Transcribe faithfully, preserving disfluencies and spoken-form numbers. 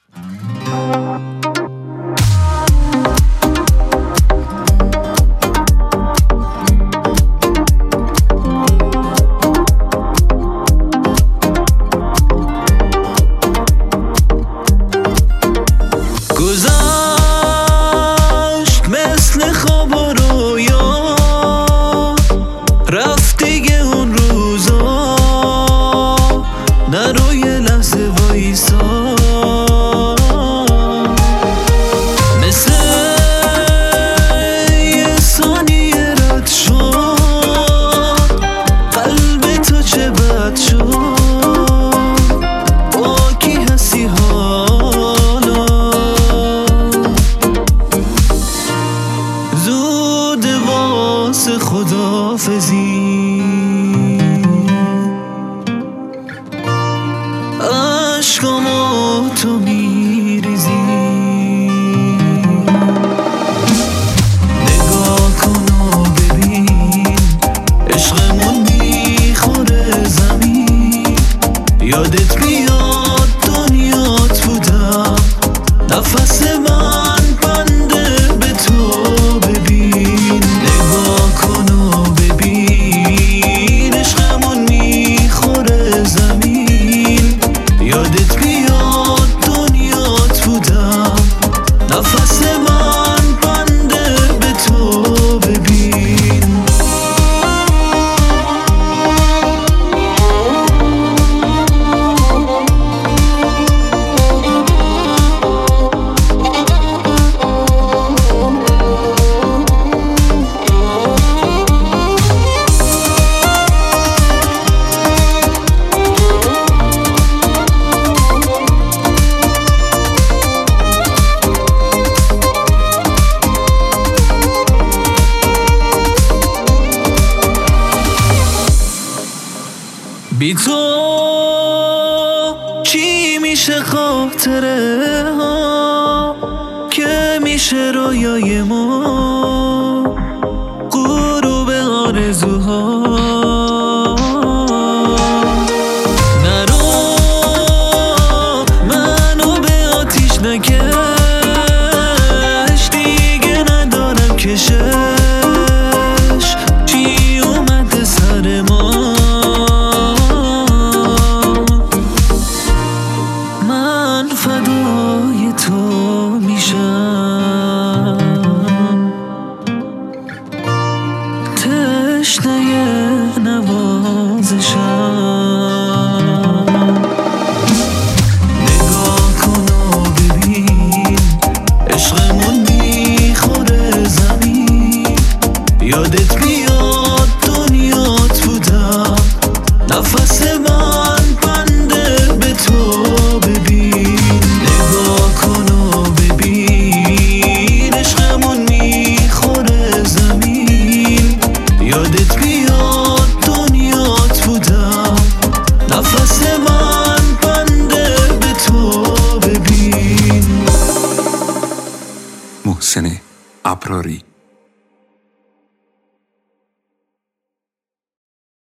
گذشت مثل خواب و رویا، رفت دیگه اون روزا، نرو یه لحظه وایسا. مثل یه ثانیه رد شد، قلب تو چه بد شد، با کی هستی حالا؟ زود واسه خداحافظی، عشقامو تو میریزی. نگاه کن و ببین عشقمون میخوره زمین. یادت میاد دنیات بودم، نفس من بنده به تو ببین. نگاه کن و ببین عشقمون میخوره زمین. یادت میاد دنیات بودم، نفس من بنده به تو ببین. بی تو چی میشه خاطره ها که میشه رویای ما، غروب آرزوها. نرو منو به آتیش نکش، دیگه ندارم کشش. چی اومده سر ما؟ فدای تو میشم، تشنه نوازشم. نگاه کن و ببین عشقمون میخوره زمین. یادت میاد دنیات بودم، نفس من بنده به تو ببین. نگاه کن و ببین عشقمون میخوره زمین. یادت میاد دنیات بودم، نفس من بنده به تو ببین. محسن ابراری.